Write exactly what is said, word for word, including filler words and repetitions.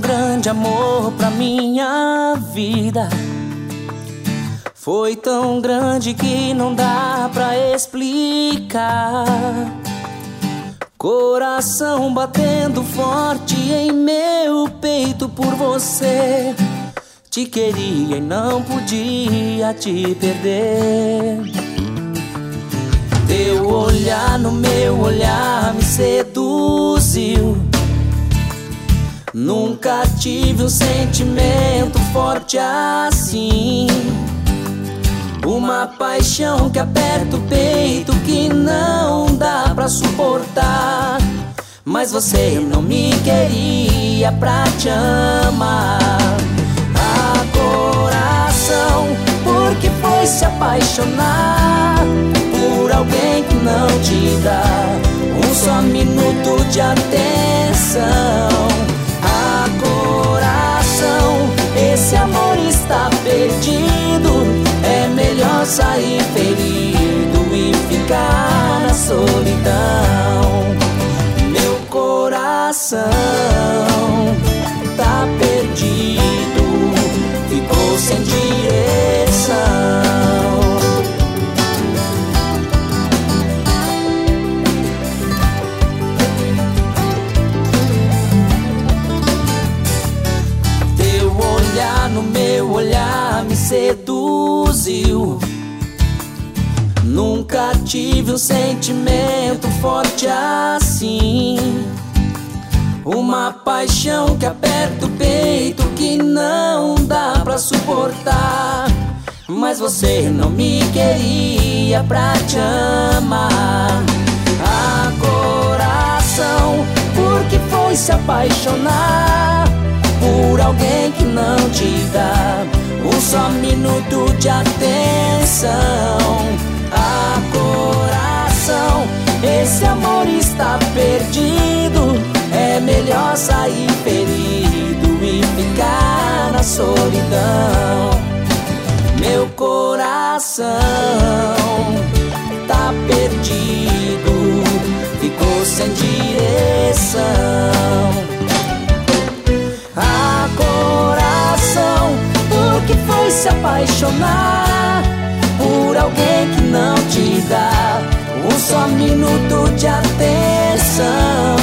grande amor pra minha vida. Foi tão grande que não dá pra explicar. Coração batendo forte em meu peito por você. Te queria e não podia te perder. Teu olhar no meu olhar me seduziu. Nunca tive um sentimento forte assim. Uma paixão que aperta o peito, que não dá pra suportar. Mas você não me queria pra te amar. Ah, coração, por que foi se apaixonar por alguém que não te dá um só minuto de atenção? Ah, coração, esse amor está perdido. É melhor sair ferido e ficar na solidão. Meu coração tá perdido, ficou sem direção. Teu olhar no meu olhar me seduziu. Nunca tive um sentimento forte assim. Uma paixão que aperta o peito, que não dá pra suportar. Mas você não me queria pra te amar. Ah, coração, por que foi se apaixonar por alguém que não te dá um só minuto de atenção? Ah, coração, esse amor está perdido. É melhor sair ferido e ficar na solidão. Meu coração tá perdido, ficou sem direção. Ah, coração, por que foi se apaixonar por alguém que não te dá um só minuto de atenção?